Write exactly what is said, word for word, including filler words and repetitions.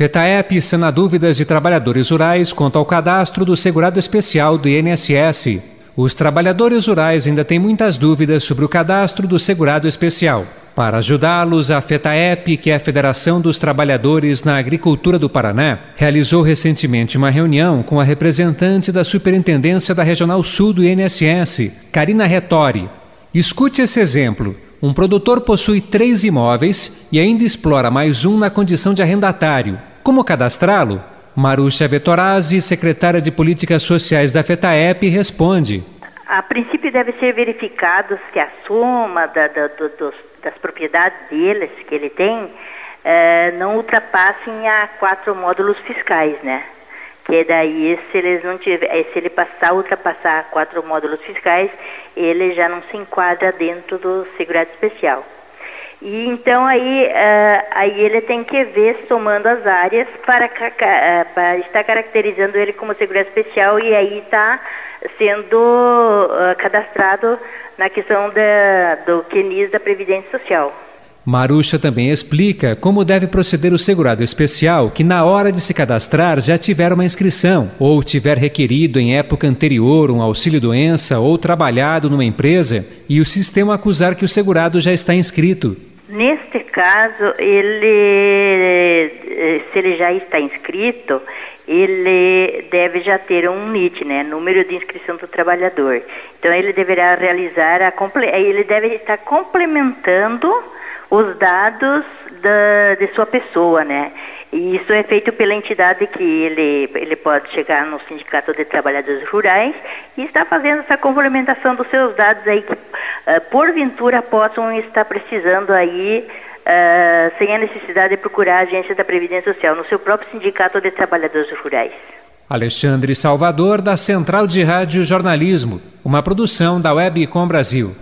FETAEP sana dúvidas de trabalhadores rurais quanto ao cadastro do segurado especial do I N S S. Os trabalhadores rurais ainda têm muitas dúvidas sobre o cadastro do segurado especial. Para ajudá-los, a FETAEP, que é a Federação dos Trabalhadores na Agricultura do Paraná, realizou recentemente uma reunião com a representante da Superintendência da Regional Sul do I N S S, Karina Retori. Escute esse exemplo. Um produtor possui três imóveis e ainda explora mais um na condição de arrendatário. Como cadastrá-lo? Marúcia Vettorazzi, secretária de Políticas Sociais da FETAEP, responde. A princípio deve ser verificado se a soma da, da, do, dos, das propriedades deles, que ele tem, eh, não ultrapassem a quatro módulos fiscais, né? Que daí, se eles não tiver, se ele passar, ultrapassar quatro módulos fiscais, ele já não se enquadra dentro do segurado especial. E então aí, uh, aí ele tem que ver, somando as áreas, para, uh, para estar caracterizando ele como segurado especial e aí está sendo uh, cadastrado na questão da, do Q N I S da Previdência Social. Marúcia também explica como deve proceder o segurado especial que na hora de se cadastrar já tiver uma inscrição ou tiver requerido em época anterior um auxílio-doença ou trabalhado numa empresa e o sistema acusar que o segurado já está inscrito. Neste caso, ele, se ele já está inscrito, ele deve já ter um N I T, né, número de inscrição do trabalhador. Então ele deverá realizar, a, ele deve estar complementando os dados da, de sua pessoa, né? E isso é feito pela entidade que ele, ele pode chegar no Sindicato de Trabalhadores Rurais e está fazendo essa complementação dos seus dados aí que, uh, porventura, possam estar precisando aí, uh, sem a necessidade de procurar a agência da Previdência Social, no seu próprio Sindicato de Trabalhadores Rurais. Alexandre Salvador, da Central de Rádio Jornalismo, uma produção da Webcom Brasil.